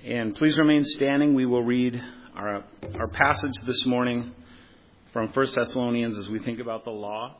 And please remain standing. We will read our passage this morning from 1 Thessalonians as we think about the law.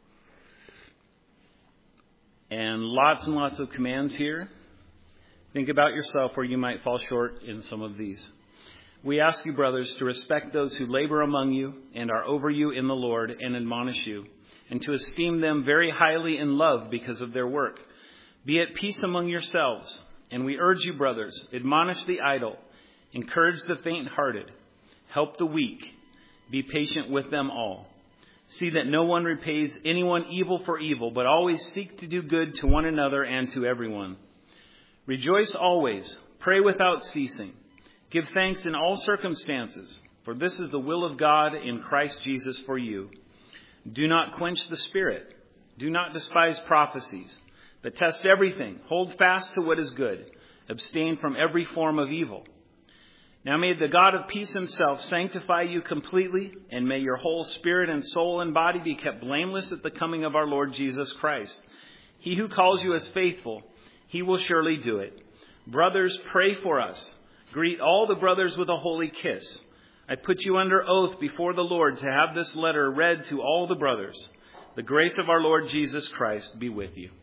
And lots of commands here. Think about yourself where you might fall short in some of these. We ask you, brothers, to respect those who labor among you and are over you in the Lord and admonish you, and to esteem them very highly in love because of their work. Be at peace among yourselves. And we urge you, brothers, admonish the idle, encourage the faint-hearted, help the weak, be patient with them all. See that no one repays anyone evil for evil, but always seek to do good to one another and to everyone. Rejoice always, pray without ceasing, give thanks in all circumstances, for this is the will of God in Christ Jesus for you. Do not quench the Spirit, do not despise prophecies, but test everything. Hold fast to what is good. Abstain from every form of evil. Now may the God of peace himself sanctify you completely, and may your whole spirit and soul and body be kept blameless at the coming of our Lord Jesus Christ. He who calls you is faithful. He will surely do it. Brothers, pray for us. Greet all the brothers with a holy kiss. I put you under oath before the Lord to have this letter read to all the brothers. The grace of our Lord Jesus Christ be with you.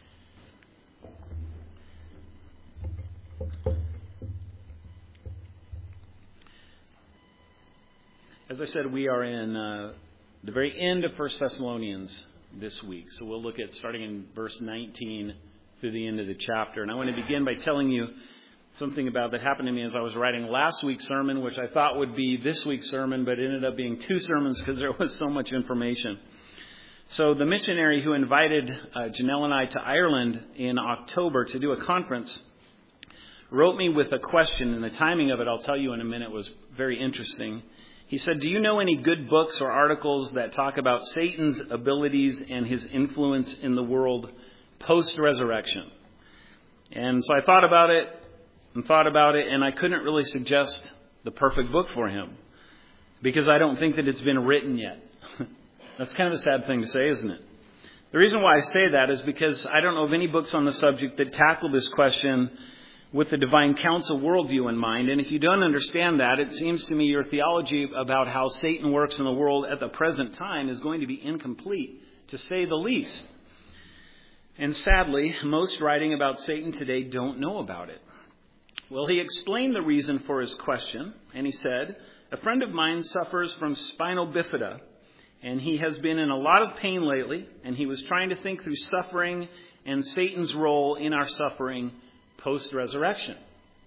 As I said, we are in the very end of 1 Thessalonians this week. So we'll look at starting in verse 19 through the end of the chapter. And I want to begin by telling you something about that happened to me as I was writing last week's sermon, which I thought would be this week's sermon, but it ended up being two sermons because there was so much information. So the missionary who invited Janelle and I to Ireland in October to do a conference wrote me with a question, and the timing of it, I'll tell you in a minute, was very interesting. He said, do you know any good books or articles that talk about Satan's abilities and his influence in the world post-resurrection? And so I thought about it, and I couldn't really suggest the perfect book for him because I don't think that it's been written yet. That's kind of a sad thing to say, isn't it? The reason why I say that is because I don't know of any books on the subject that tackle this question with the divine counsel worldview in mind. And if you don't understand that, it seems to me your theology about how Satan works in the world at the present time is going to be incomplete, to say the least. And sadly, most writing about Satan today don't know about it. Well, he explained the reason for his question, and he said, a friend of mine suffers from spinal bifida, and he has been in a lot of pain lately, and he was trying to think through suffering and Satan's role in our suffering post-resurrection.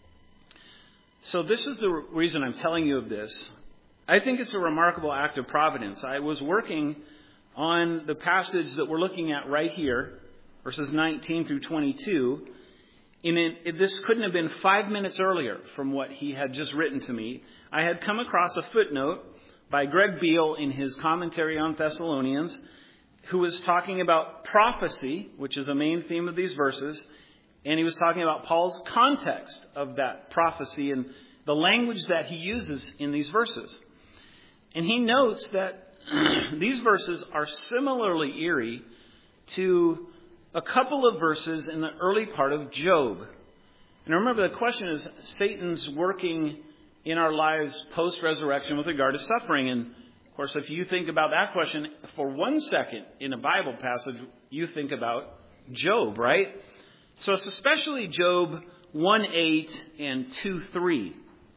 So this is the reason I'm telling you of this. I think it's a remarkable act of providence. I was working on the passage that we're looking at right here, verses 19 through 22. This couldn't have been 5 minutes earlier from what he had just written to me. I had come across a footnote by Greg Beale in his commentary on Thessalonians, who was talking about prophecy, which is a main theme of these verses. And he was talking about Paul's context of that prophecy and the language that he uses in these verses. And he notes that these verses are similarly eerie to a couple of verses in the early part of Job. And remember, the question is Satan's working in our lives post-resurrection with regard to suffering. And, of course, if you think about that question for 1 second in a Bible passage, you think about Job, right? So it's especially Job 1:8 and 2:3.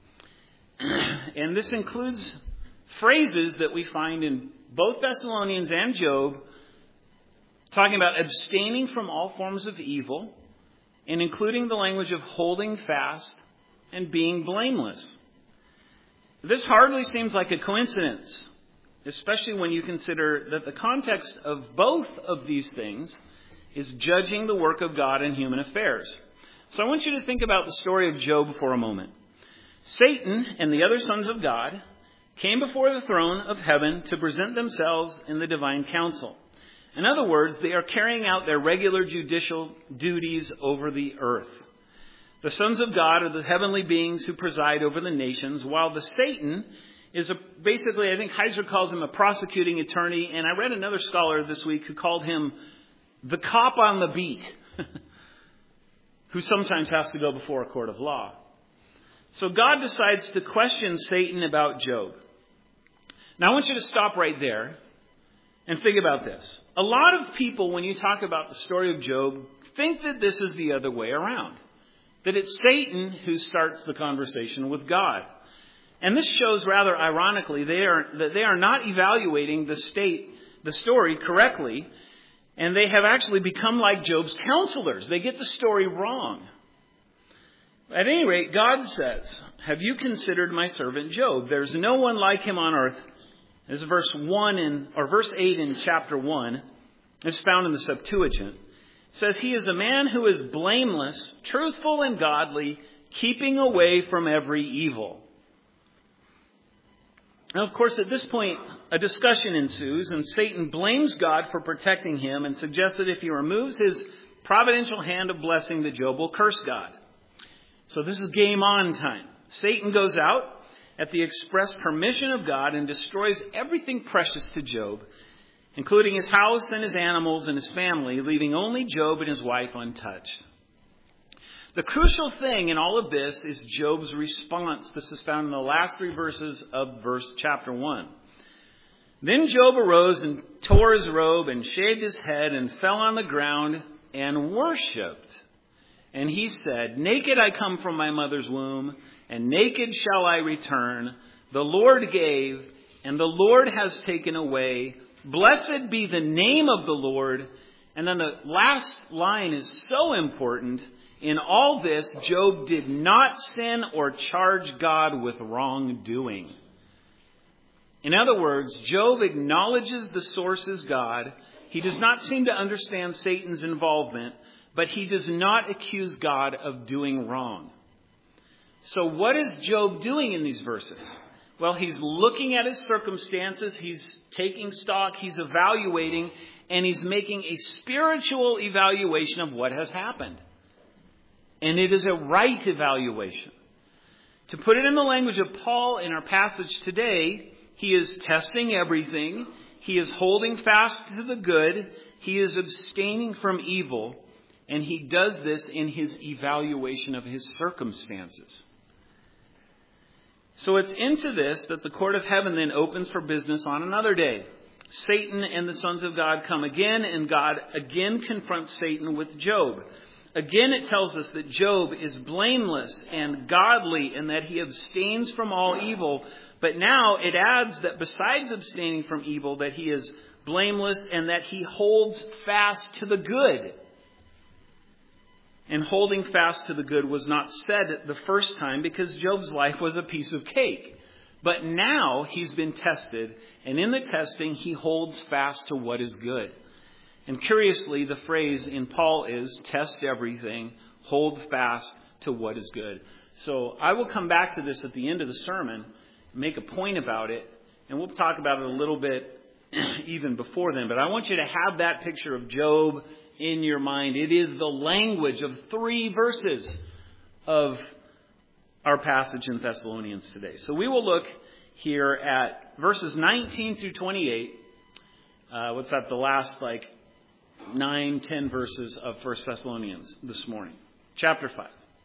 And this includes phrases that we find in both Thessalonians and Job talking about abstaining from all forms of evil and including the language of holding fast and being blameless. This hardly seems like a coincidence, especially when you consider that the context of both of these things is judging the work of God in human affairs. So I want you to think about the story of Job for a moment. Satan and the other sons of God came before the throne of heaven to present themselves in the divine council. In other words, they are carrying out their regular judicial duties over the earth. The sons of God are the heavenly beings who preside over the nations, while the Satan is basically, I think Heiser calls him a prosecuting attorney, and I read another scholar this week who called him the cop on the beat, who sometimes has to go before a court of law. So God decides to question Satan about Job. Now I want you to stop right there and think about this. A lot of people, when you talk about the story of Job, think that this is the other way around. That it's Satan who starts the conversation with God. And this shows rather ironically that they are not evaluating the story correctly, and they have actually become like Job's counselors. They get the story wrong. At any rate, God says, "Have you considered my servant Job? There's no one like him on earth." This is verse 8 in chapter 1. It's found in the Septuagint. It says, "He is a man who is blameless, truthful and godly, keeping away from every evil." Now, of course, at this point, a discussion ensues, and Satan blames God for protecting him and suggests that if he removes his providential hand of blessing, that Job will curse God. So this is game on time. Satan goes out at the express permission of God and destroys everything precious to Job, including his house and his animals and his family, leaving only Job and his wife untouched. The crucial thing in all of this is Job's response. This is found in the last 3 verses of chapter 1. "Then Job arose and tore his robe and shaved his head and fell on the ground and worshipped. And he said, 'Naked I come from my mother's womb, and naked shall I return. The Lord gave, and the Lord has taken away. Blessed be the name of the Lord.'" And then the last line is so important. "In all this, Job did not sin or charge God with wrongdoing." In other words, Job acknowledges the source is God. He does not seem to understand Satan's involvement, but he does not accuse God of doing wrong. So what is Job doing in these verses? Well, he's looking at his circumstances, he's taking stock, he's evaluating, and he's making a spiritual evaluation of what has happened. And it is a right evaluation. To put it in the language of Paul in our passage today, he is testing everything. He is holding fast to the good. He is abstaining from evil. And he does this in his evaluation of his circumstances. So it's into this that the court of heaven then opens for business on another day. Satan and the sons of God come again, and God again confronts Satan with Job. Again, it tells us that Job is blameless and godly and that he abstains from all evil. But now it adds that besides abstaining from evil, that he is blameless and that he holds fast to the good. And holding fast to the good was not said the first time because Job's life was a piece of cake. But now he's been tested, and in the testing, he holds fast to what is good. And curiously, the phrase in Paul is, "Test everything, hold fast to what is good." So I will come back to this at the end of the sermon, make a point about it, and we'll talk about it a little bit even before then. But I want you to have that picture of Job in your mind. It is the language of 3 verses of our passage in Thessalonians today. So we will look here at verses 19 through 28. What's that? The last 9-10 verses of 1 Thessalonians this morning. Chapter 5.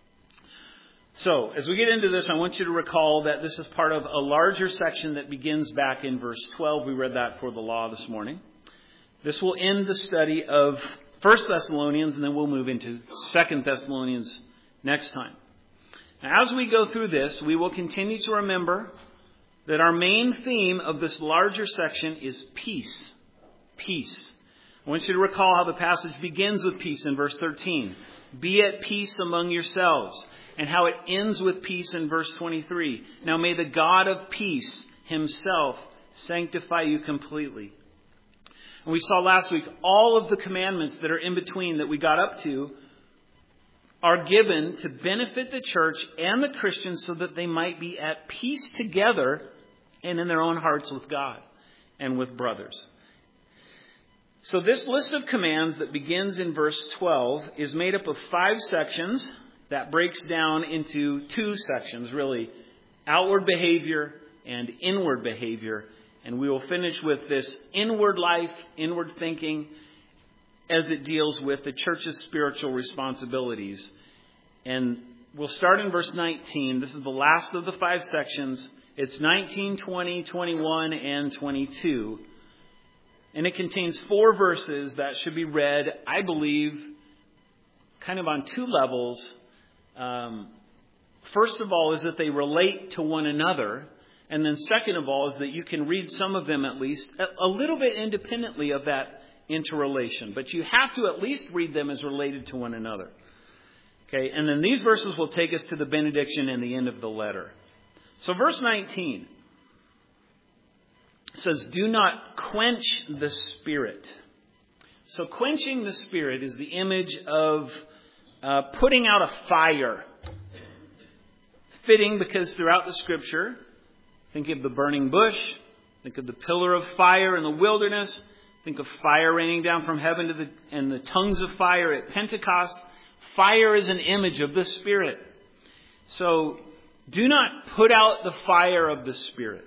So, as we get into this, I want you to recall that this is part of a larger section that begins back in verse 12. We read that for the law this morning. This will end the study of 1 Thessalonians, and then we'll move into 2 Thessalonians next time. Now, as we go through this, we will continue to remember that our main theme of this larger section is peace. Peace. I want you to recall how the passage begins with peace in verse 13. "Be at peace among yourselves." And how it ends with peace in verse 23. "Now may the God of peace himself sanctify you completely." And we saw last week all of the commandments that are in between that we got up to are given to benefit the church and the Christians so that they might be at peace together and in their own hearts with God and with brothers. So this list of commands that begins in verse 12 is made up of 5 sections that breaks down into 2 sections, really, outward behavior and inward behavior. And we will finish with this inward life, inward thinking, as it deals with the church's spiritual responsibilities. And We'll start in verse 19. This is the last of the 5 sections. It's 19, 20, 21, and 22. And it contains 4 verses that should be read, I believe, kind of on 2 levels. First of all is that they relate to one another. And then second of all is that you can read some of them at least a little bit independently of that interrelation. But you have to at least read them as related to one another. Okay, and then these verses will take us to the benediction and the end of the letter. So verse 19 says, do not quench the Spirit. So quenching the Spirit is the image of putting out a fire. It's fitting because throughout the Scripture, think of the burning bush, think of the pillar of fire in the wilderness, think of fire raining down from heaven and the tongues of fire at Pentecost. Fire is an image of the Spirit. So do not put out the fire of the Spirit.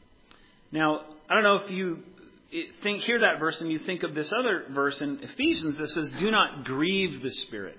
Now, I don't know if you hear that verse and you think of this other verse in Ephesians that says, do not grieve the Spirit.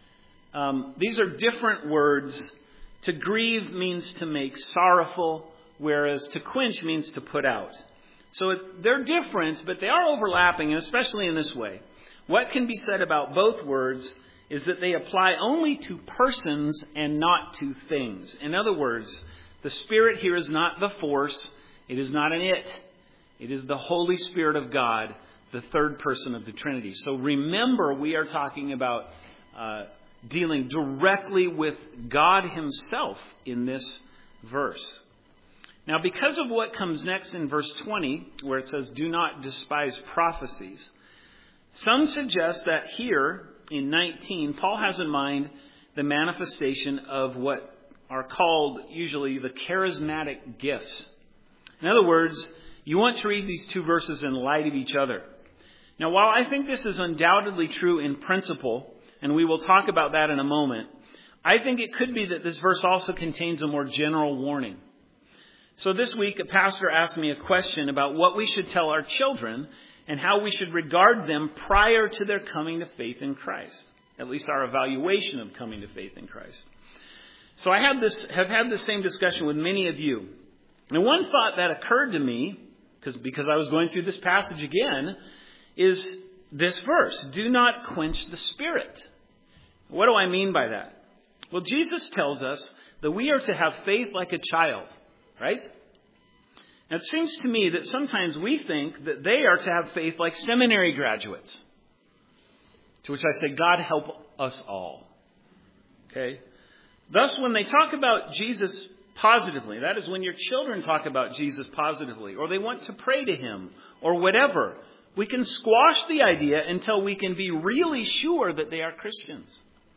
These are different words. To grieve means to make sorrowful, whereas to quench means to put out. So they're different, but they are overlapping, and especially in this way. What can be said about both words is that they apply only to persons and not to things. In other words, the Spirit here is not the force. It is not an it. It is the Holy Spirit of God, the third person of the Trinity. So remember, we are talking about dealing directly with God Himself in this verse. Now, because of what comes next in verse 20, where it says, do not despise prophecies, some suggest that here in 19, Paul has in mind the manifestation of what are called usually the charismatic gifts. In other words, you want to read these 2 verses in light of each other. Now, while I think this is undoubtedly true in principle, and we will talk about that in a moment, I think it could be that this verse also contains a more general warning. So this week, a pastor asked me a question about what we should tell our children and how we should regard them prior to their coming to faith in Christ. At least our evaluation of coming to faith in Christ. So I have had the same discussion with many of you. And one thought that occurred to me, because I was going through this passage again, is this verse, do not quench the Spirit. What do I mean by that? Well, Jesus tells us that we are to have faith like a child, right? And it seems to me that sometimes we think that they are to have faith like seminary graduates. To which I say, God help us all. Okay? Thus, when they talk about Jesus positively, that is when your children talk about Jesus positively, or they want to pray to Him, or whatever, we can squash the idea until we can be really sure that they are Christians.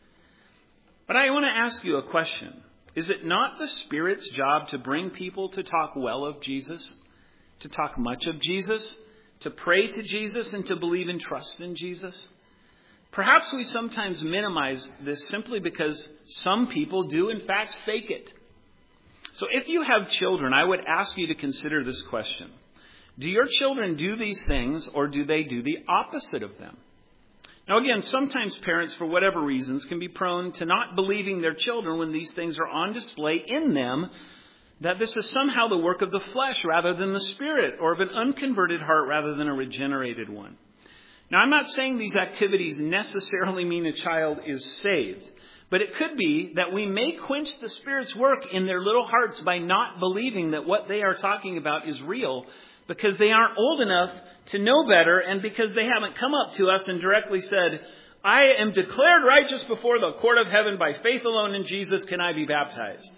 But I want to ask you a question. Is it not the Spirit's job to bring people to talk well of Jesus, to talk much of Jesus, to pray to Jesus, and to believe and trust in Jesus? Perhaps we sometimes minimize this simply because some people do, in fact, fake it. So if you have children, I would ask you to consider this question. Do your children do these things, or do they do the opposite of them? Now again, sometimes parents, for whatever reasons, can be prone to not believing their children when these things are on display in them, that this is somehow the work of the flesh rather than the Spirit, or of an unconverted heart rather than a regenerated one. Now I'm not saying these activities necessarily mean a child is saved, but it could be that we may quench the Spirit's work in their little hearts by not believing that what they are talking about is real, because they aren't old enough to know better, and because they haven't come up to us and directly said, I am declared righteous before the court of heaven by faith alone in Jesus, can I be baptized?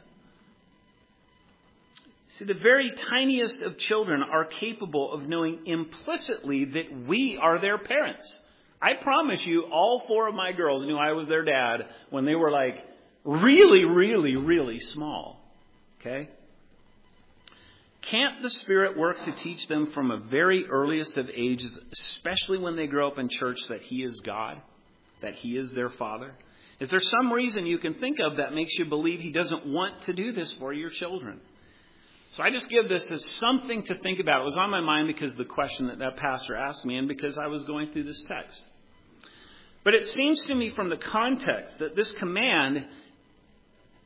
See, the very tiniest of children are capable of knowing implicitly that we are their parents. I promise you, all 4 of my girls knew I was their dad when they were like really, really, really small. Okay? Can't the Spirit work to teach them from a very earliest of ages, especially when they grow up in church, that He is God, that He is their Father? Is there some reason you can think of that makes you believe He doesn't want to do this for your children? So I just give this as something to think about. It was on my mind because of the question that pastor asked me and because I was going through this text. But it seems to me from the context that this command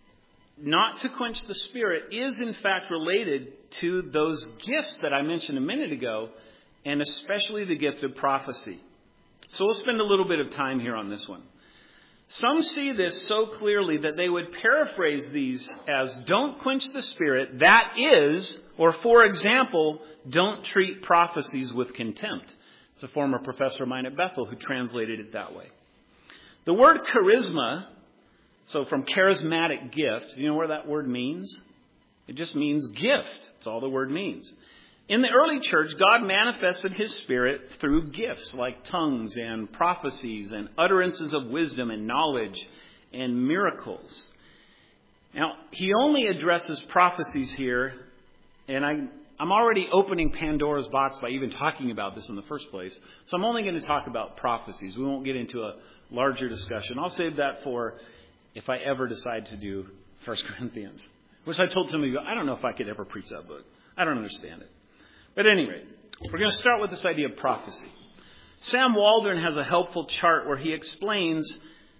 not to quench the Spirit is in fact related to those gifts that I mentioned a minute ago, and especially the gift of prophecy. So we'll spend a little bit of time here on this one. Some see this so clearly that they would paraphrase these as, don't quench the Spirit, that is, or for example, don't treat prophecies with contempt. It's a former professor of mine at Bethel who translated it that way. The word charisma, so from charismatic gift, do you know where that word means? It just means gift. That's all the word means. In the early church, God manifested His Spirit through gifts like tongues and prophecies and utterances of wisdom and knowledge and miracles. Now, He only addresses prophecies here, and I'm already opening Pandora's box by even talking about this in the first place. So I'm only going to talk about prophecies. We won't get into a larger discussion. I'll save that for if I ever decide to do 1 Corinthians, which I told some of you, I don't know if I could ever preach that book. I don't understand it. But at any rate, we're going to start with this idea of prophecy. Sam Waldron has a helpful chart where he explains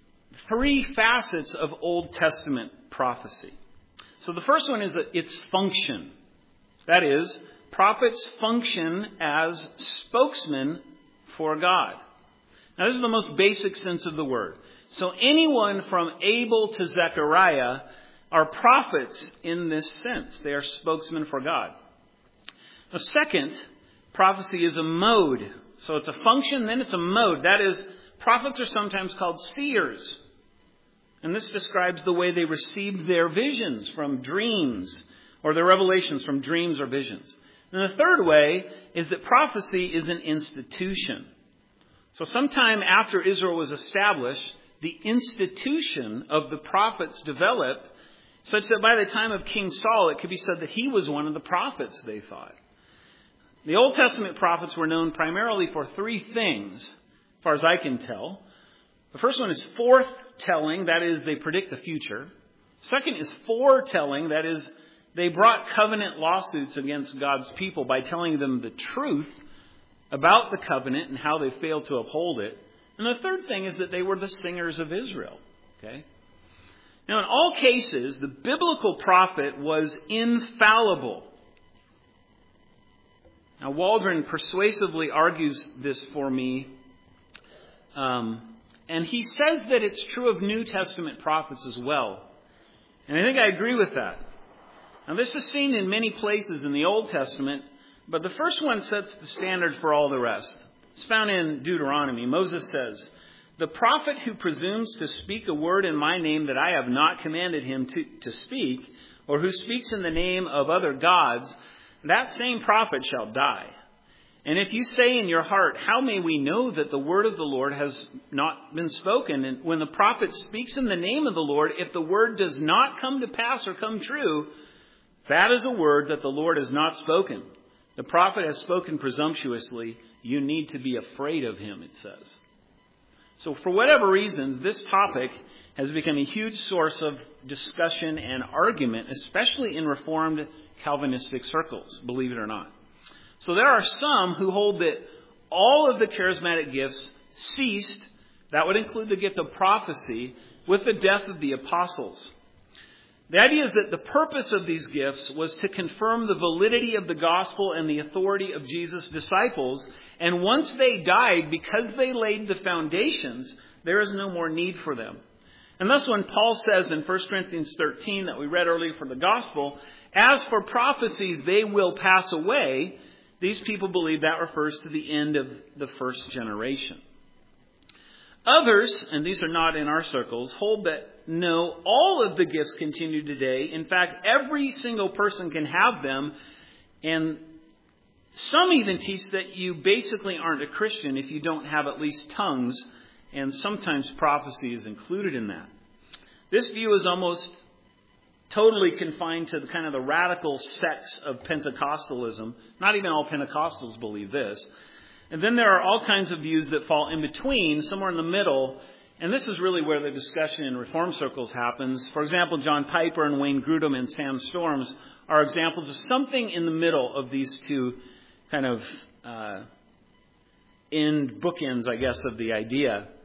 3 facets of Old Testament prophecy. So the first one is its function. That is, prophets function as spokesmen for God. Now, this is the most basic sense of the word. So anyone from Abel to Zechariah are prophets in this sense. They are spokesmen for God. The second, prophecy is a mode. So it's a function, then it's a mode. That is, prophets are sometimes called seers. And this describes the way they received their visions from dreams, or their revelations from dreams or visions. And the third way is that prophecy is an institution. So sometime after Israel was established, the institution of the prophets developed such that by the time of King Saul, it could be said that he was one of the prophets, they thought. The Old Testament prophets were known primarily for 3 things, as far as I can tell. The first one is forthtelling, that is, they predict the future. Second is foretelling, that is, they brought covenant lawsuits against God's people by telling them the truth about the covenant and how they failed to uphold it. And the third thing is that they were the singers of Israel. Okay? Now, in all cases, the biblical prophet was infallible. Now, Waldron persuasively argues this for me. And he says that it's true of New Testament prophets as well. And I think I agree with that. Now, this is seen in many places in the Old Testament, but the first one sets the standard for all the rest. It's found in Deuteronomy. Moses says, "The prophet who presumes to speak a word in my name that I have not commanded him to speak, or who speaks in the name of other gods, that same prophet shall die. And if you say in your heart, how may we know that the word of the Lord has not been spoken? And when the prophet speaks in the name of the Lord, if the word does not come to pass or come true, that is a word that the Lord has not spoken. The prophet has spoken presumptuously. You need to be afraid of him," it says. So for whatever reasons, this topic has become a huge source of discussion and argument, especially in Reformed Calvinistic circles, believe it or not. So there are some who hold that all of the charismatic gifts ceased, that would include the gift of prophecy, with the death of the apostles. The idea is that the purpose of these gifts was to confirm the validity of the gospel and the authority of Jesus' disciples. And once they died, because they laid the foundations, there is no more need for them. And thus when Paul says in 1 Corinthians 13 that we read earlier for the gospel, "As for prophecies, they will pass away," these people believe that refers to the end of the first generation. Others, and these are not in our circles, hold that no, all of the gifts continue today. In fact, every single person can have them. And some even teach that you basically aren't a Christian if you don't have at least tongues, and sometimes prophecy is included in that. This view is almost totally confined to the kind of the radical sects of Pentecostalism. Not even all Pentecostals believe this. And then there are all kinds of views that fall in between, somewhere in the middle. And this is really where the discussion in Reform circles happens. For example, John Piper and Wayne Grudem and Sam Storms are examples of something in the middle of these two kind of bookends, I guess, of the idea.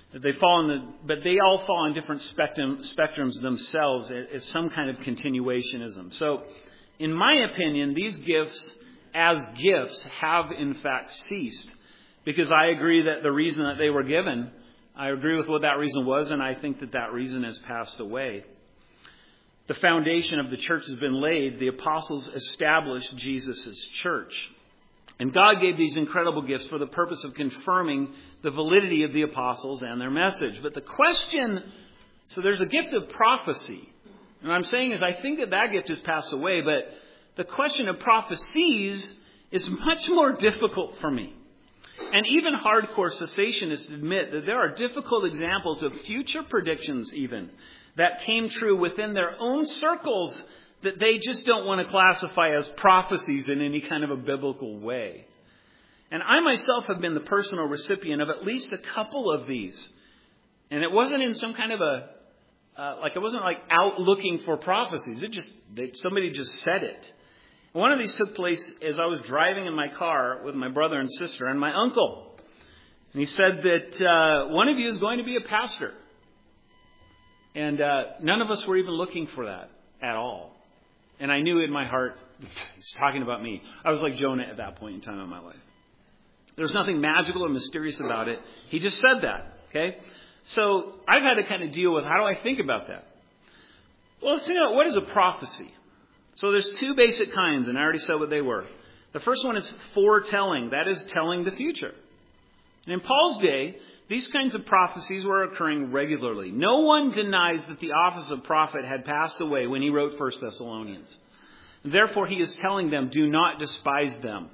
But they all fall on different spectrums themselves as some kind of continuationism. So, in my opinion, these gifts as gifts have in fact ceased, because I agree that the reason that they were given, I agree with what that reason was, and I think that that reason has passed away. The foundation of the church has been laid. The apostles established Jesus' church. And God gave these incredible gifts for the purpose of confirming the validity of the apostles and their message. But the question, so there's a gift of prophecy. And what I'm saying is I think that that gift has passed away, but the question of prophecies is much more difficult for me. And even hardcore cessationists admit that there are difficult examples of future predictions even that came true within their own circles that they just don't want to classify as prophecies in any kind of a biblical way. And I myself have been the personal recipient of at least a couple of these. And it wasn't in some kind of it wasn't like out looking for prophecies. Somebody just said it. One of these took place as I was driving in my car with my brother and sister and my uncle. And he said that one of you is going to be a pastor. And none of us were even looking for that at all. And I knew in my heart, he's talking about me. I was like Jonah at that point in time in my life. There's nothing magical or mysterious about it. He just said that. Okay? So I've had to kind of deal with how do I think about that? Well, let's think about what is a prophecy. So there's two basic kinds, and I already said what they were. The first one is foretelling. That is telling the future. And in Paul's day, these kinds of prophecies were occurring regularly. No one denies that the office of prophet had passed away when he wrote 1 Thessalonians. Therefore, he is telling them, do not despise them.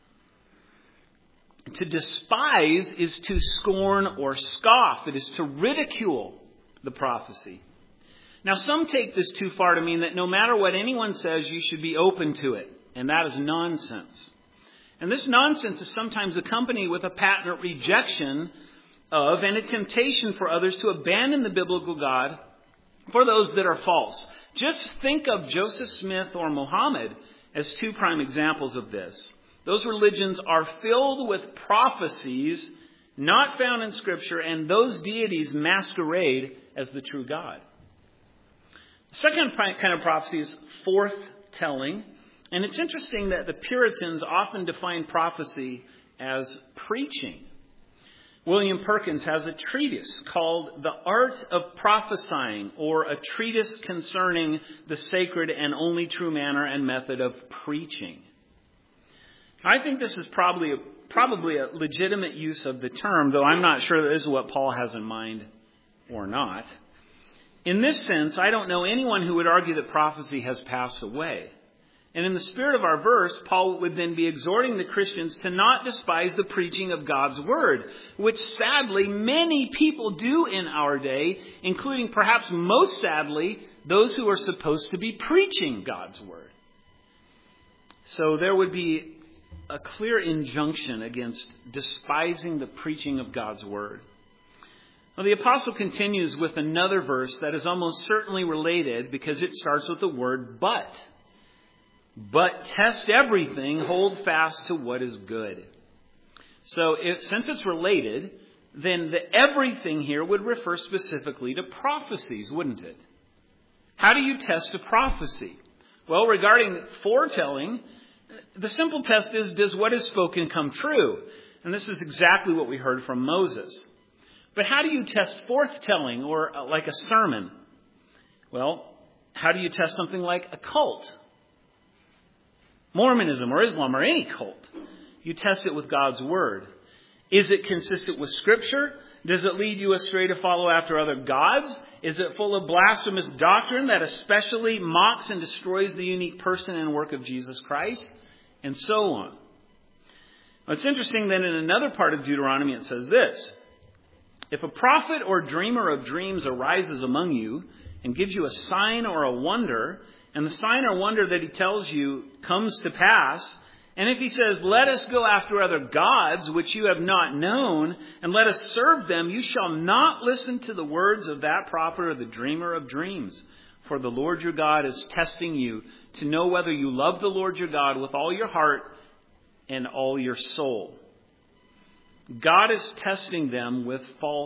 To despise is to scorn or scoff. It is to ridicule the prophecy. Now, some take this too far to mean that no matter what anyone says, you should be open to it. And that is nonsense. And this nonsense is sometimes accompanied with a patent rejection of and a temptation for others to abandon the biblical God for those that are false. Just think of Joseph Smith or Muhammad as two prime examples of this. Those religions are filled with prophecies not found in Scripture, and those deities masquerade as the true God. The second kind of prophecy is forthtelling. And it's interesting that the Puritans often define prophecy as preaching. William Perkins has a treatise called The Art of Prophesying, or a treatise concerning the sacred and only true manner and method of preaching. I think this is probably a legitimate use of the term, though I'm not sure that this is what Paul has in mind or not. In this sense, I don't know anyone who would argue that prophecy has passed away. And in the spirit of our verse, Paul would then be exhorting the Christians to not despise the preaching of God's word, which sadly many people do in our day, including perhaps most sadly those who are supposed to be preaching God's word. So there would be a clear injunction against despising the preaching of God's word. Well, the apostle continues with another verse that is almost certainly related because it starts with the word but. But test everything, hold fast to what is good. So since it's related, then the everything here would refer specifically to prophecies, wouldn't it? How do you test a prophecy? Well, regarding foretelling, the simple test is, does what is spoken come true? And this is exactly what we heard from Moses. But how do you test forthtelling or like a sermon? Well, how do you test something like a cult? Mormonism or Islam or any cult. You test it with God's word. Is it consistent with Scripture? Does it lead you astray to follow after other gods? Is it full of blasphemous doctrine that especially mocks and destroys the unique person and work of Jesus Christ? And so on. Now, it's interesting that in another part of Deuteronomy it says this. If a prophet or dreamer of dreams arises among you and gives you a sign or a wonder, and the sign or wonder that he tells you comes to pass, and if he says, let us go after other gods which you have not known, and let us serve them, you shall not listen to the words of that prophet or the dreamer of dreams. For the Lord your God is testing you to know whether you love the Lord your God with all your heart and all your soul. God is testing them with false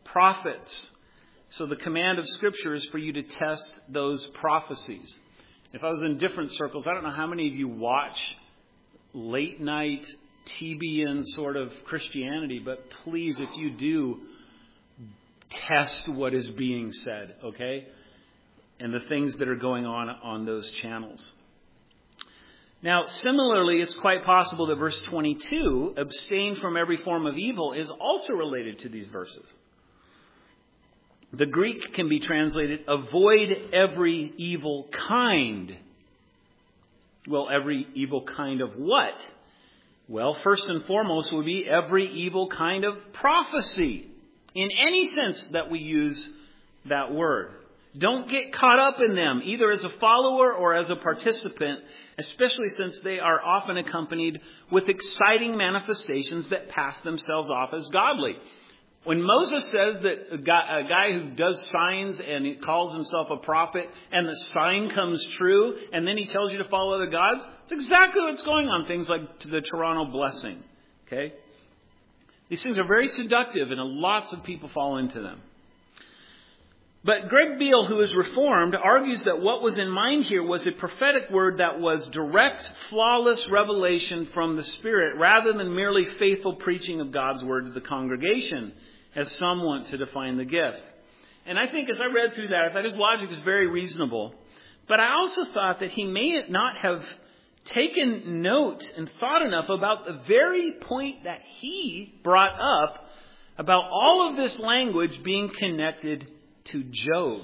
prophets. So the command of Scripture is for you to test those prophecies. If I was in different circles, I don't know how many of you watch late night TBN sort of Christianity, but please, if you do, test what is being said, okay? And the things that are going on those channels. Now, similarly, it's quite possible that verse 22, abstain from every form of evil, is also related to these verses. The Greek can be translated, avoid every evil kind. Well, every evil kind of what? Well, first and foremost would be every evil kind of prophecy, in any sense that we use that word. Don't get caught up in them, either as a follower or as a participant, especially since they are often accompanied with exciting manifestations that pass themselves off as godly. When Moses says that a guy who does signs and he calls himself a prophet and the sign comes true and then he tells you to follow other gods, it's exactly what's going on. Things like the Toronto blessing. Okay? These things are very seductive and lots of people fall into them. But Greg Beale, who is Reformed, argues that what was in mind here was a prophetic word that was direct, flawless revelation from the Spirit rather than merely faithful preaching of God's word to the congregation, as some want to define the gift. And I think as I read through that, I thought his logic is very reasonable. But I also thought that he may not have taken note and thought enough about the very point that he brought up about all of this language being connected to Job.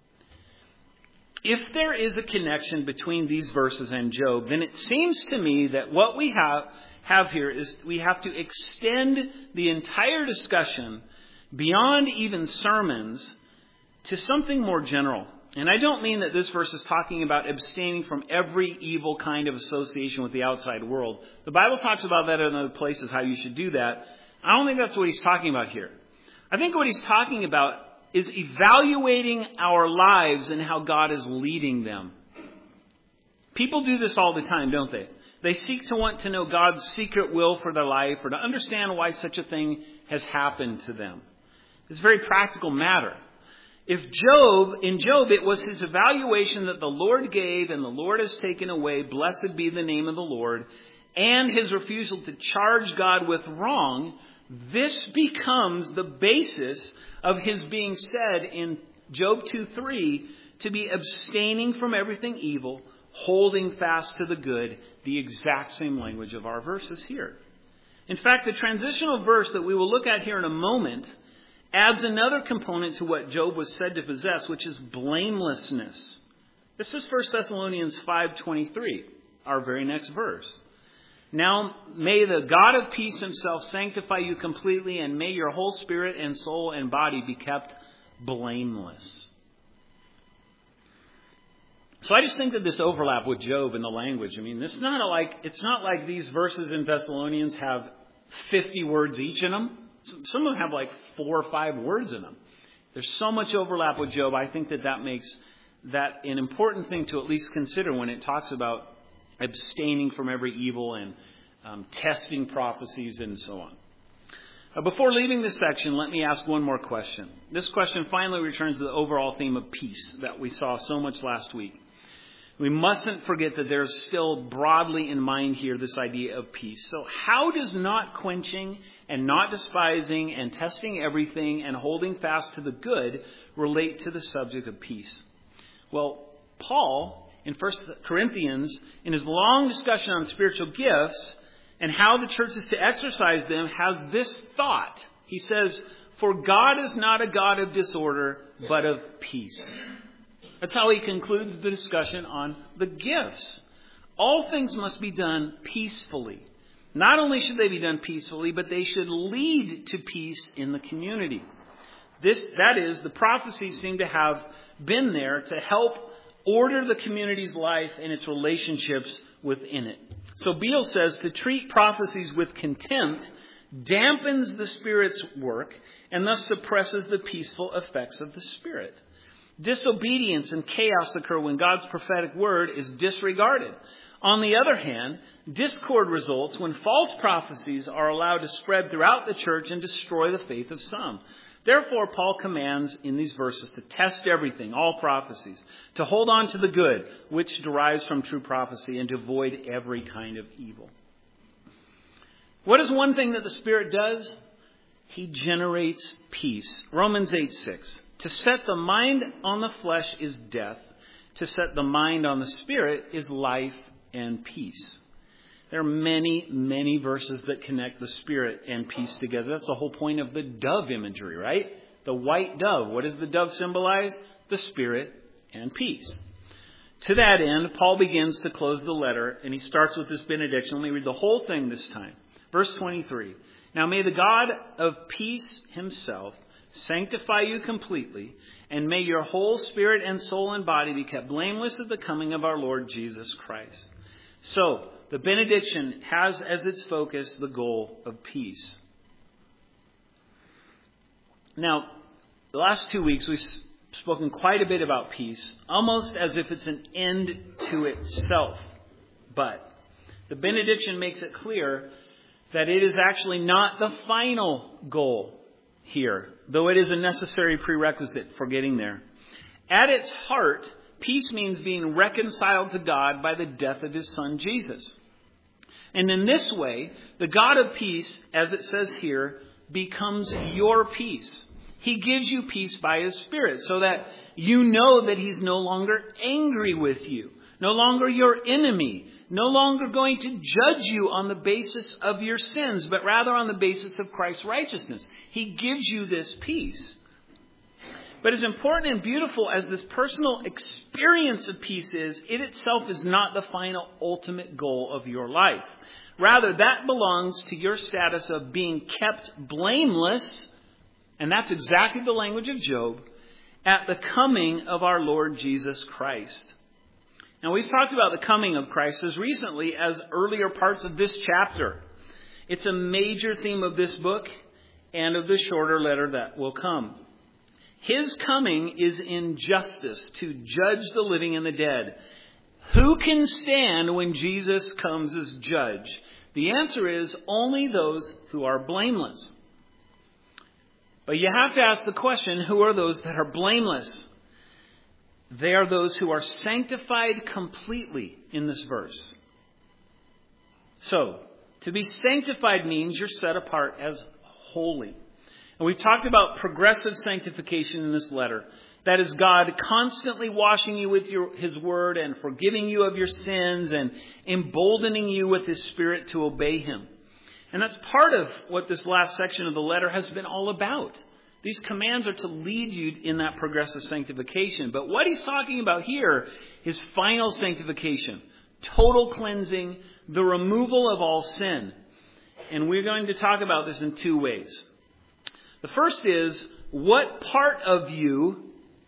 If there is a connection between these verses and Job, then it seems to me that what we have here is we have to extend the entire discussion beyond even sermons to something more general. And I don't mean that this verse is talking about abstaining from every evil kind of association with the outside world. The Bible talks about that in other places, how you should do that. I don't think that's what he's talking about here. I think what he's talking about is evaluating our lives and how God is leading them. People do this all the time, don't they? They seek to want to know God's secret will for their life or to understand why such a thing has happened to them. It's a very practical matter. In Job, it was his evaluation that the Lord gave and the Lord has taken away, blessed be the name of the Lord, and his refusal to charge God with wrong, this becomes the basis of his being said in Job 2:3 to be abstaining from everything evil, holding fast to the good, the exact same language of our verses here. In fact, the transitional verse that we will look at here in a moment adds another component to what Job was said to possess, which is blamelessness. This is 1 Thessalonians 5:23, our very next verse. Now may the God of peace himself sanctify you completely, and may your whole spirit and soul and body be kept blameless. So I just think that this overlap with Job and the language, it's not like these verses in Thessalonians have 50 words each in them. Some of them have like 4 or 5 words in them. There's so much overlap with Job. I think that makes that an important thing to at least consider when it talks about abstaining from every evil and testing prophecies and so on. Before leaving this section, let me ask one more question. This question finally returns to the overall theme of peace that we saw so much last week. We mustn't forget that there's still broadly in mind here this idea of peace. So how does not quenching and not despising and testing everything and holding fast to the good relate to the subject of peace? Well, Paul, in 1 Corinthians, in his long discussion on spiritual gifts and how the church is to exercise them, has this thought. He says, "For God is not a God of disorder, but of peace." That's how he concludes the discussion on the gifts. All things must be done peacefully. Not only should they be done peacefully, but they should lead to peace in the community. That is, the prophecies seem to have been there to help order the community's life and its relationships within it. So Beale says to treat prophecies with contempt dampens the Spirit's work and thus suppresses the peaceful effects of the Spirit. Disobedience and chaos occur when God's prophetic word is disregarded. On the other hand, discord results when false prophecies are allowed to spread throughout the church and destroy the faith of some. Therefore, Paul commands in these verses to test everything, all prophecies, to hold on to the good, which derives from true prophecy, and to avoid every kind of evil. What is one thing that the Spirit does? He generates peace. Romans 8:6. To set the mind on the flesh is death. To set the mind on the Spirit is life and peace. There are many, many verses that connect the Spirit and peace together. That's the whole point of the dove imagery, right? The white dove. What does the dove symbolize? The Spirit and peace. To that end, Paul begins to close the letter, and he starts with this benediction. Let me read the whole thing this time. Verse 23. Now may the God of peace himself sanctify you completely, and may your whole spirit and soul and body be kept blameless at the coming of our Lord Jesus Christ. So, the benediction has as its focus the goal of peace. Now, the last 2 weeks we've spoken quite a bit about peace, almost as if it's an end to itself. But the benediction makes it clear that it is actually not the final goal here, though it is a necessary prerequisite for getting there. At its heart, peace means being reconciled to God by the death of his Son, Jesus. And in this way, the God of peace, as it says here, becomes your peace. He gives you peace by his Spirit so that you know that he's no longer angry with you, no longer your enemy, no longer going to judge you on the basis of your sins, but rather on the basis of Christ's righteousness. He gives you this peace. But as important and beautiful as this personal experience of peace is, it itself is not the final ultimate goal of your life. Rather, that belongs to your status of being kept blameless, and that's exactly the language of Job, at the coming of our Lord Jesus Christ. Now, we've talked about the coming of Christ as recently as earlier parts of this chapter. It's a major theme of this book and of the shorter letter that will come. His coming is in justice to judge the living and the dead. Who can stand when Jesus comes as judge? The answer is only those who are blameless. But you have to ask the question, who are those that are blameless? They are those who are sanctified completely in this verse. So, to be sanctified means you're set apart as holy. And we've talked about progressive sanctification in this letter. That is God constantly washing you with his word and forgiving you of your sins and emboldening you with his Spirit to obey him. And that's part of what this last section of the letter has been all about. These commands are to lead you in that progressive sanctification. But what he's talking about here is final sanctification, total cleansing, the removal of all sin. And we're going to talk about this in two ways. The first is, what part of you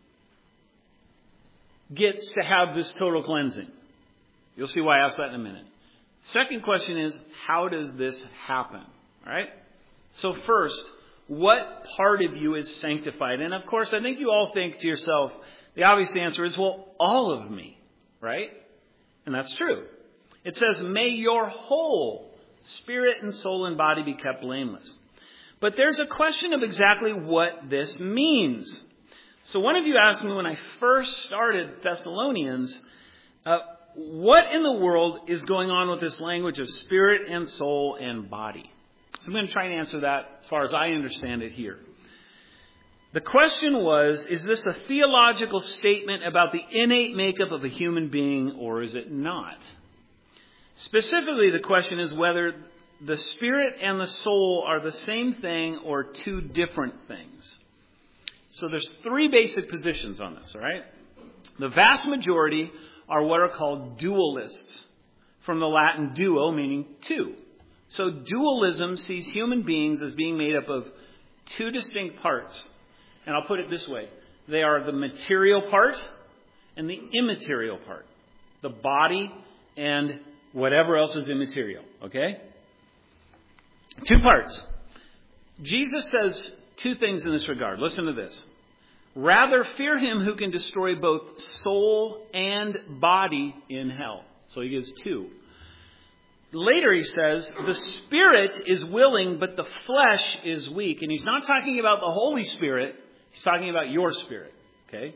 gets to have this total cleansing? You'll see why I asked that in a minute. Second question is, how does this happen? All right? So first, what part of you is sanctified? And of course, I think you all think to yourself, the obvious answer is, well, all of me, right? And that's true. It says, may your whole spirit and soul and body be kept blameless. But there's a question of exactly what this means. So one of you asked me when I first started Thessalonians, what in the world is going on with this language of spirit and soul and body? So I'm going to try and answer that as far as I understand it here. The question was, is this a theological statement about the innate makeup of a human being, or is it not? Specifically, the question is whether the spirit and the soul are the same thing or two different things. So there's three basic positions on this, all right? The vast majority are what are called dualists, from the Latin duo, meaning two. So dualism sees human beings as being made up of two distinct parts. And I'll put it this way. They are the material part and the immaterial part. The body and whatever else is immaterial, okay? Two parts. Jesus says two things in this regard. Listen to this. Rather fear him who can destroy both soul and body in hell. So he gives two. later he says, the Spirit is willing, but the flesh is weak. And he's not talking about the Holy Spirit. He's talking about your spirit. Okay?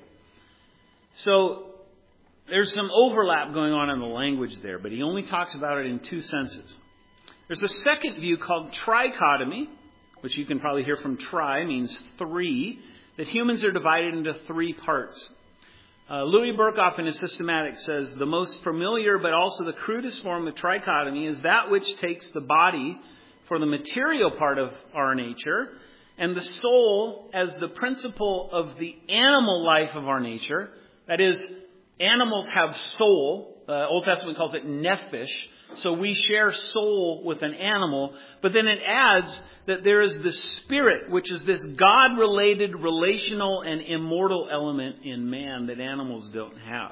So there's some overlap going on in the language there, but he only talks about it in two senses. There's a second view called trichotomy, which you can probably hear from tri, means three, that humans are divided into three parts. Louis Berkhoff in his Systematic says, the most familiar but also the crudest form of trichotomy is that which takes the body for the material part of our nature and the soul as the principle of the animal life of our nature. That is, animals have soul. Old Testament calls it nephesh. So we share soul with an animal. But then it adds that there is the spirit, which is this God-related, relational, and immortal element in man that animals don't have.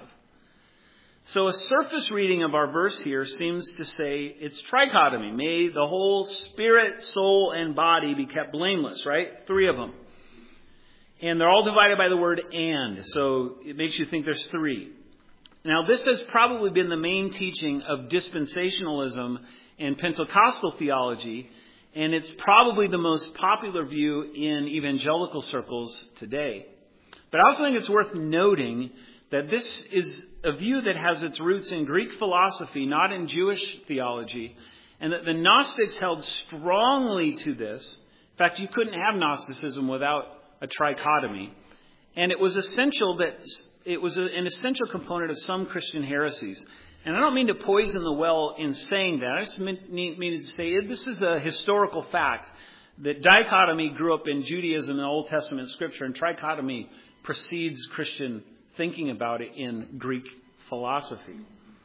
So a surface reading of our verse here seems to say it's trichotomy. May the whole spirit, soul, and body be kept blameless, right? Three of them. And they're all divided by the word and. So it makes you think there's three. Now this has probably been the main teaching of dispensationalism and Pentecostal theology. And it's probably the most popular view in evangelical circles today. But I also think it's worth noting that this is a view that has its roots in Greek philosophy, not in Jewish theology, and that the Gnostics held strongly to this. In fact, you couldn't have Gnosticism without a trichotomy. And it was essential that it was an essential component of some Christian heresies. And I don't mean to poison the well in saying that. I just mean to say this is a historical fact that dichotomy grew up in Judaism and Old Testament scripture, and trichotomy precedes Christian thinking about it in Greek philosophy.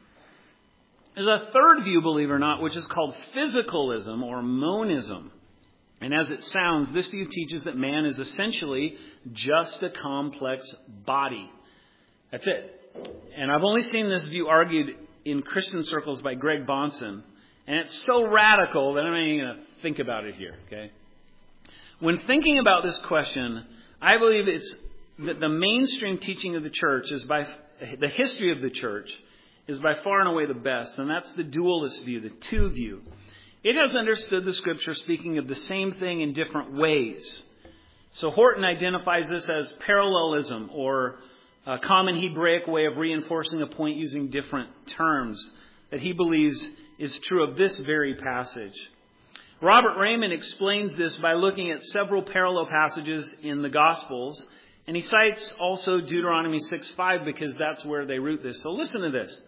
There's a third view, believe it or not, which is called physicalism or monism. And as it sounds, this view teaches that man is essentially just a complex body. That's it. And I've only seen this view argued in Christian circles by Greg Bahnsen. And it's so radical that I'm not even going to think about it here. Okay? When thinking about this question, I believe it's that the mainstream teaching of the church is the history of the church is by far and away the best. And that's the dualist view, the two view. It has understood the scripture speaking of the same thing in different ways. So Horton identifies this as parallelism, or a common Hebraic way of reinforcing a point using different terms that he believes is true of this very passage. Robert Raymond explains this by looking at several parallel passages in the Gospels, and he cites also Deuteronomy 6:5 because that's where they root this. So listen to this.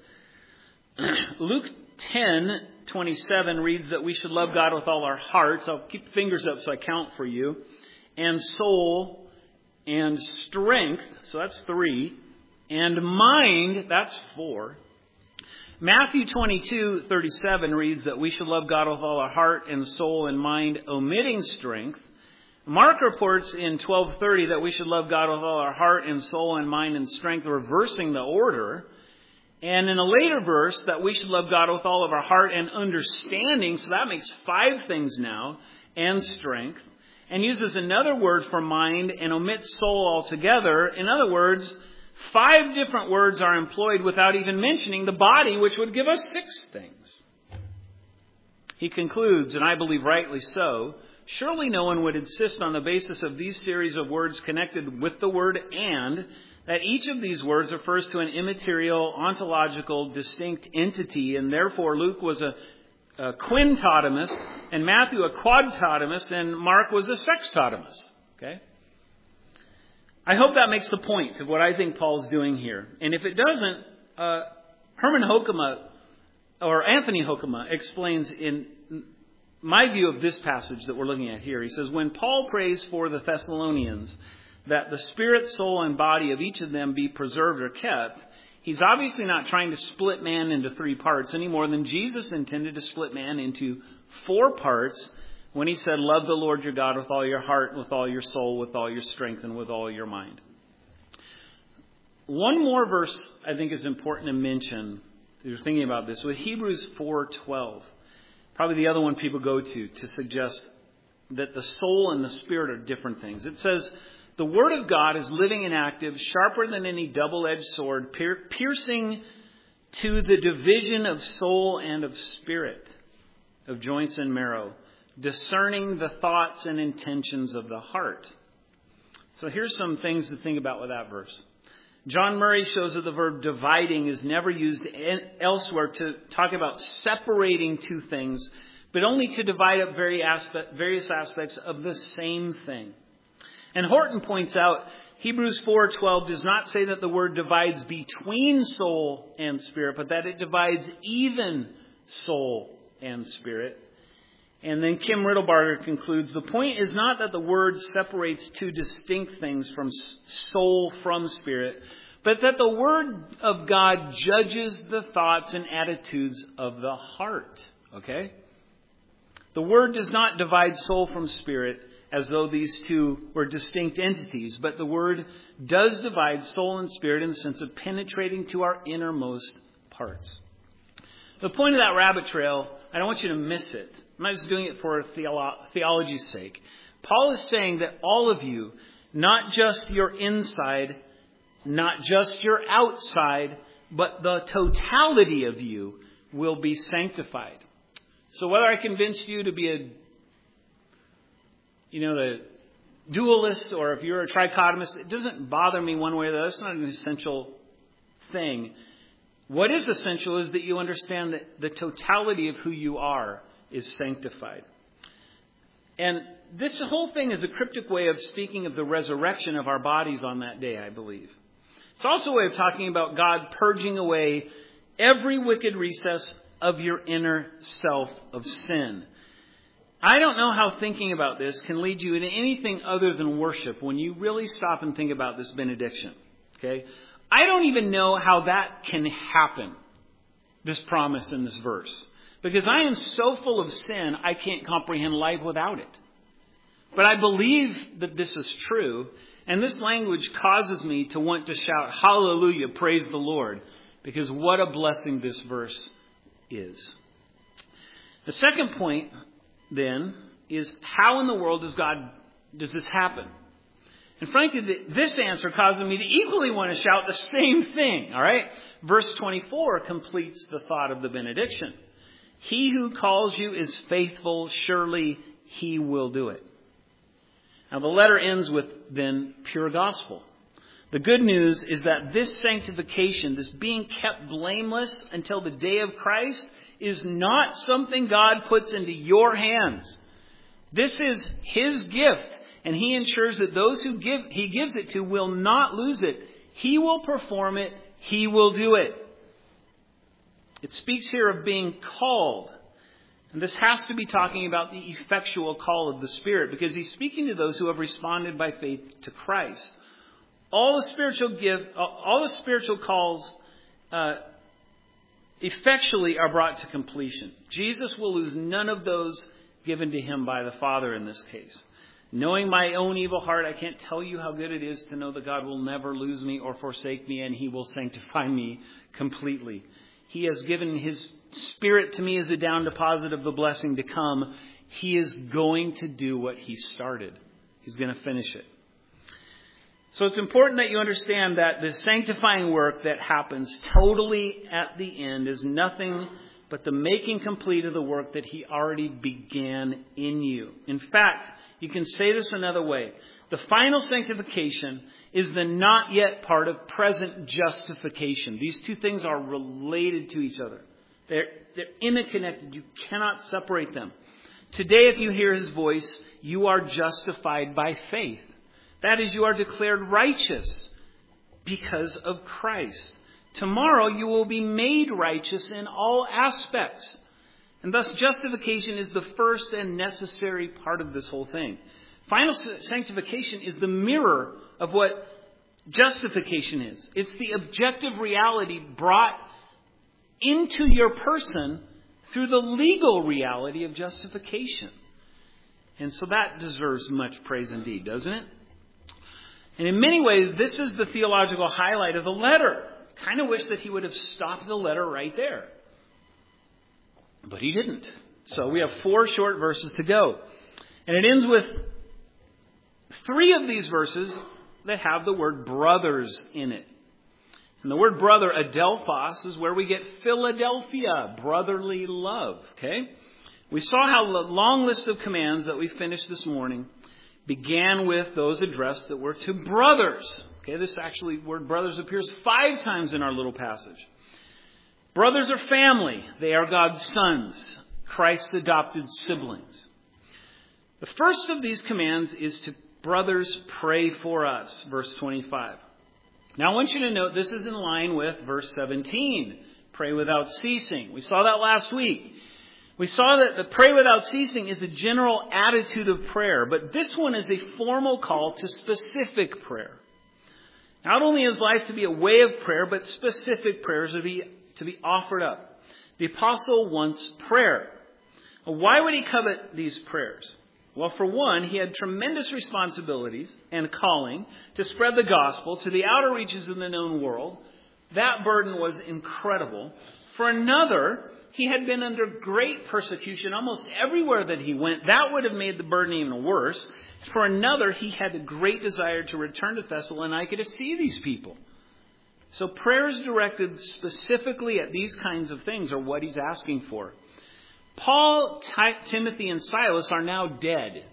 Luke 10:27 reads that we should love God with all our hearts. I'll keep the fingers up so I count for you. And soul and strength, so that's 3. And mind, that's 4. Matthew 22:37 reads that we should love God with all our heart and soul and mind, omitting strength. Mark reports in 12:30 that we should love God with all our heart and soul and mind and strength, reversing the order. And in a later verse that we should love God with all of our heart and understanding, so that makes 5 things now, and strength, and uses another word for mind and omits soul altogether. In other words, 5 different words are employed without even mentioning the body, which would give us 6 things. He concludes, and I believe rightly so, surely no one would insist on the basis of these series of words connected with the word and, that each of these words refers to an immaterial, ontological, distinct entity, and therefore Luke was a quintotomist, and Matthew a quadtotomist, and Mark was a sextotomist. Okay? I hope that makes the point of what I think Paul's doing here. And if it doesn't, Herman Hoekema, or Anthony Hoekema, explains in my view of this passage that we're looking at here. He says, when Paul prays for the Thessalonians that the spirit, soul, and body of each of them be preserved or kept, he's obviously not trying to split man into 3 parts any more than Jesus intended to split man into 4 parts when he said, love the Lord your God with all your heart, with all your soul, with all your strength, and with all your mind. One more verse I think is important to mention if you're thinking about this, with Hebrews 4:12. Probably the other one people go to suggest that the soul and the spirit are different things. It says, the word of God is living and active, sharper than any double-edged sword, piercing to the division of soul and of spirit. of joints and marrow, discerning the thoughts and intentions of the heart. So here's some things to think about with that verse. John Murray shows that the verb dividing is never used elsewhere to talk about separating two things, but only to divide up various aspects of the same thing. And Horton points out, Hebrews 4:12 does not say that the word divides between soul and spirit, but that it divides even soul and spirit. And then Kim Riddlebarger concludes, the point is not that the word separates two distinct things from soul from spirit, but that the word of God judges the thoughts and attitudes of the heart. Okay? The word does not divide soul from spirit as though these two were distinct entities, but the word does divide soul and spirit in the sense of penetrating to our innermost parts. The point of that rabbit trail, I don't want you to miss it. I'm not just doing it for theology's sake. Paul is saying that all of you, not just your inside, not just your outside, but the totality of you will be sanctified. So whether I convinced you to be a dualist or if you're a trichotomist, it doesn't bother me one way or the other. It's not an essential thing. What is essential is that you understand that the totality of who you are is sanctified. And this whole thing is a cryptic way of speaking of the resurrection of our bodies on that day, I believe. It's also a way of talking about God purging away every wicked recess of your inner self of sin. I don't know how thinking about this can lead you into anything other than worship when you really stop and think about this benediction. Okay? I don't even know how that can happen, this promise in this verse. Because I am so full of sin, I can't comprehend life without it. But I believe that this is true, and this language causes me to want to shout, hallelujah, praise the Lord, because what a blessing this verse is. The second point, then, is how in the world does this happen? And frankly, this answer causes me to equally want to shout the same thing, all right? Verse 24 completes the thought of the benediction. He who calls you is faithful, surely he will do it. Now the letter ends with, then, pure gospel. The good news is that this sanctification, this being kept blameless until the day of Christ, is not something God puts into your hands. This is his gift, and he ensures that those who he gives it to will not lose it. He will perform it. He will do it. It speaks here of being called. And this has to be talking about the effectual call of the Spirit, because he's speaking to those who have responded by faith to Christ. All the spiritual calls effectually are brought to completion. Jesus will lose none of those given to him by the Father in this case. Knowing my own evil heart, I can't tell you how good it is to know that God will never lose me or forsake me, and he will sanctify me completely. He has given his Spirit to me as a down deposit of the blessing to come. He is going to do what he started. He's going to finish it. So it's important that you understand that the sanctifying work that happens totally at the end is nothing but the making complete of the work that he already began in you. In fact, you can say this another way. The final sanctification is the not yet part of present justification. These two things are related to each other. They're interconnected. You cannot separate them. Today, if you hear his voice, you are justified by faith. That is, you are declared righteous because of Christ. Tomorrow, you will be made righteous in all aspects. And thus, justification is the first and necessary part of this whole thing. Final sanctification is the mirror of what justification is. It's the objective reality brought into your person through the legal reality of justification. And so that deserves much praise indeed, doesn't it? And in many ways, this is the theological highlight of the letter. I kind of wish that he would have stopped the letter right there. But he didn't. So we have 4 short verses to go. And it ends with 3 of these verses that have the word brothers in it. And the word brother, adelphos, is where we get Philadelphia, brotherly love. Okay? We saw how the long list of commands that we finished this morning began with those addressed that were to brothers. Okay, this actually word brothers appears 5 times in our little passage. Brothers are family. They are God's sons, Christ's adopted siblings. The first of these commands is to brothers pray for us, verse 25. Now I want you to note this is in line with verse 17, pray without ceasing. We saw that last week. We saw that the pray without ceasing is a general attitude of prayer, but this one is a formal call to specific prayer. Not only is life to be a way of prayer, but specific prayers to be offered up. The apostle wants prayer. Why would he covet these prayers? Well, for one, he had tremendous responsibilities and calling to spread the gospel to the outer reaches of the known world. That burden was incredible. For another, he had been under great persecution almost everywhere that he went. That would have made the burden even worse. For another, he had a great desire to return to Thessalonica to see these people. So prayers directed specifically at these kinds of things are what he's asking for. Paul, Timothy, and Silas are now dead.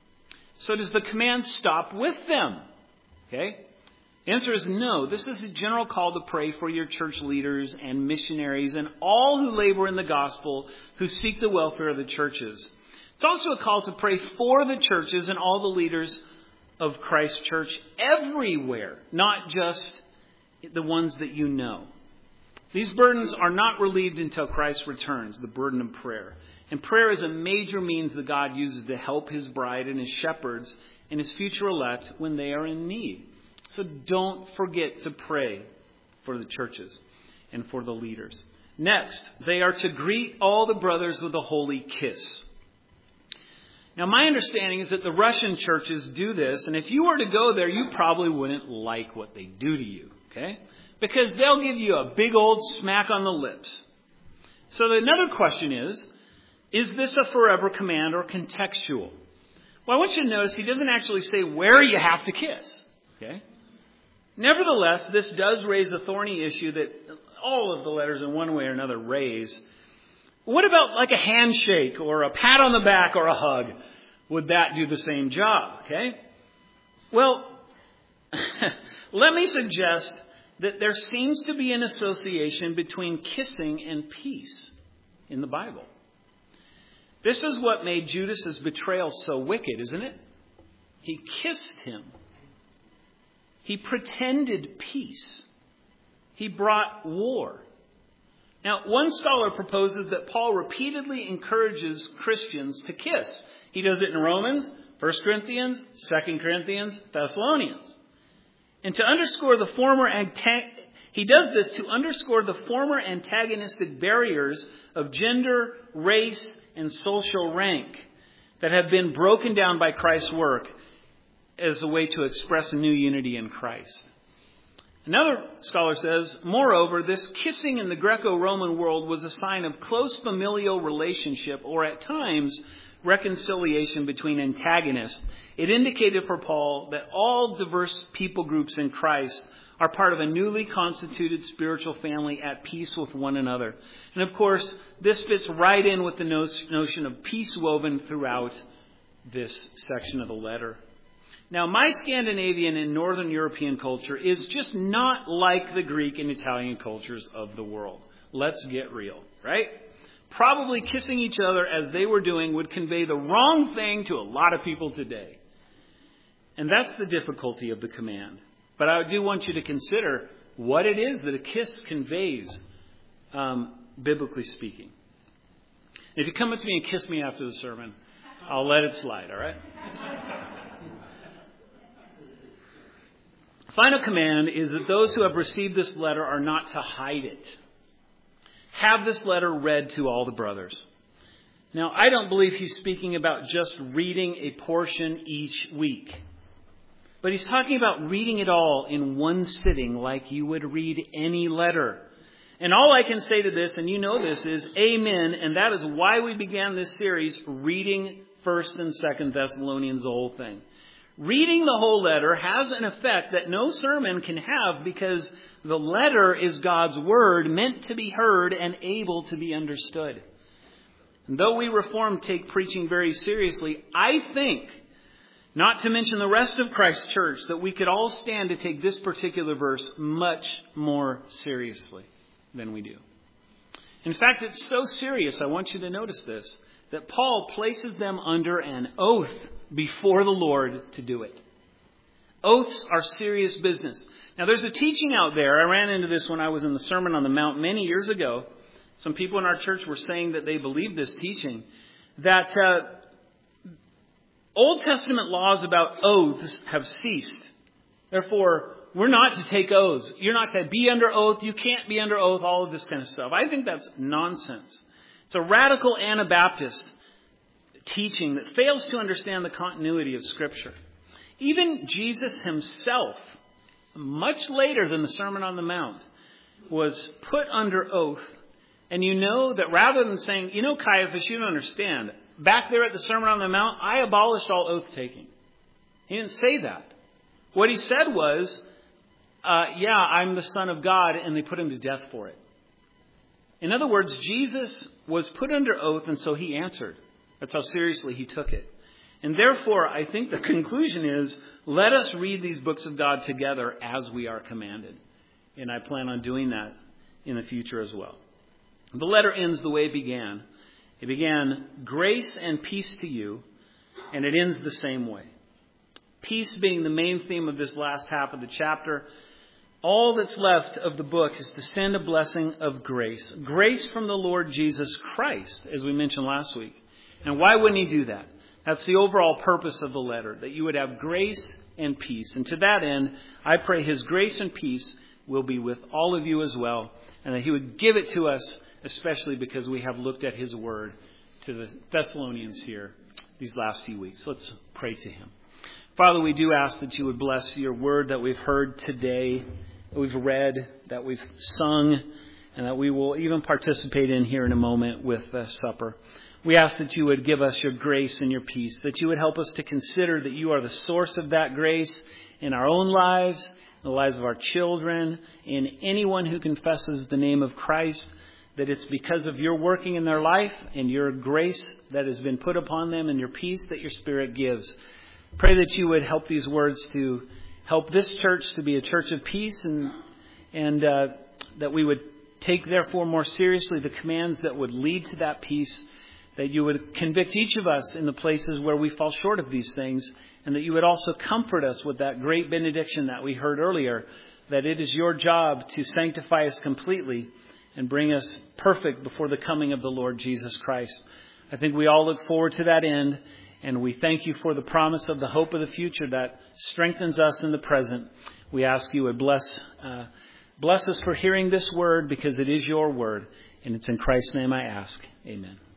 So does the command stop with them? Okay? The answer is no. This is a general call to pray for your church leaders and missionaries and all who labor in the gospel, who seek the welfare of the churches. It's also a call to pray for the churches and all the leaders of Christ's church everywhere, not just the ones that you know. These burdens are not relieved until Christ returns, the burden of prayer. And prayer is a major means that God uses to help his bride and his shepherds and his future elect when they are in need. So don't forget to pray for the churches and for the leaders. Next, they are to greet all the brothers with a holy kiss. Now, my understanding is that the Russian churches do this, and if you were to go there, you probably wouldn't like what they do to you, okay? Because they'll give you a big old smack on the lips. So another question is this a forever command or contextual? Well, I want you to notice he doesn't actually say where you have to kiss, okay? Nevertheless, this does raise a thorny issue that all of the letters in one way or another raise. What about like a handshake or a pat on the back or a hug? Would that do the same job? Okay. Well, let me suggest that there seems to be an association between kissing and peace in the Bible. This is what made Judas's betrayal so wicked, isn't it? He kissed him. He pretended peace. He brought war. Now, one scholar proposes that Paul repeatedly encourages Christians to kiss. He does it in Romans, 1 Corinthians, 2 Corinthians, Thessalonians. And to underscore the former, he does this to underscore the former antagonistic barriers of gender, race, and social rank that have been broken down by Christ's work as a way to express a new unity in Christ. Another scholar says, moreover, this kissing in the Greco-Roman world was a sign of close familial relationship or at times reconciliation between antagonists. It indicated for Paul that all diverse people groups in Christ are part of a newly constituted spiritual family at peace with one another. And of course, this fits right in with the notion of peace woven throughout this section of the letter. Now, my Scandinavian and Northern European culture is just not like the Greek and Italian cultures of the world. Let's get real, right? Probably kissing each other as they were doing would convey the wrong thing to a lot of people today. And that's the difficulty of the command. But I do want you to consider what it is that a kiss conveys, biblically speaking. If you come up to me and kiss me after the sermon, I'll let it slide, all right? Final command is that those who have received this letter are not to hide it. Have this letter read to all the brothers. Now, I don't believe he's speaking about just reading a portion each week. But he's talking about reading it all in one sitting like you would read any letter. And all I can say to this, and you know this, is amen. And that is why we began this series reading 1st and 2nd Thessalonians, the whole thing. Reading the whole letter has an effect that no sermon can have because the letter is God's word meant to be heard and able to be understood. And though we Reformed take preaching very seriously, I think, not to mention the rest of Christ's church, that we could all stand to take this particular verse much more seriously than we do. In fact, it's so serious, I want you to notice this, that Paul places them under an oath before the Lord to do it. Oaths are serious business. Now, there's a teaching out there. I ran into this when I was in the Sermon on the Mount many years ago. Some people in our church were saying that they believed this teaching, that Old Testament laws about oaths have ceased. Therefore, we're not to take oaths. You're not to be under oath. You can't be under oath, all of this kind of stuff. I think that's nonsense. It's a radical Anabaptist teaching that fails to understand the continuity of Scripture. Even Jesus himself, much later than the Sermon on the Mount, was put under oath. And you know that rather than saying, Caiaphas, you don't understand. Back there at the Sermon on the Mount, I abolished all oath-taking. He didn't say that. What he said was, I'm the Son of God, and they put him to death for it. In other words, Jesus was put under oath, and so he answered. That's how seriously he took it. And therefore, I think the conclusion is, let us read these books of God together as we are commanded. And I plan on doing that in the future as well. The letter ends the way it began. It began, grace and peace to you, and it ends the same way. Peace being the main theme of this last half of the chapter. All that's left of the book is to send a blessing of grace. Grace from the Lord Jesus Christ, as we mentioned last week. And why wouldn't he do that? That's the overall purpose of the letter, that you would have grace and peace. And to that end, I pray his grace and peace will be with all of you as well, and that he would give it to us, especially because we have looked at his word to the Thessalonians here these last few weeks. Let's pray to him. Father, we do ask that you would bless your word that we've heard today, that we've read, that we've sung, and that we will even participate in here in a moment with supper. We ask that you would give us your grace and your peace, that you would help us to consider that you are the source of that grace in our own lives, in the lives of our children, in anyone who confesses the name of Christ, that it's because of your working in their life and your grace that has been put upon them and your peace that your Spirit gives. Pray that you would help these words to help this church to be a church of peace, and that we would take, therefore, more seriously the commands that would lead to that peace, that you would convict each of us in the places where we fall short of these things, and that you would also comfort us with that great benediction that we heard earlier, that it is your job to sanctify us completely and bring us perfect before the coming of the Lord Jesus Christ. I think we all look forward to that end, and we thank you for the promise of the hope of the future that strengthens us in the present. We ask you would bless us for hearing this word, because it is your word, and it's in Christ's name I ask. Amen.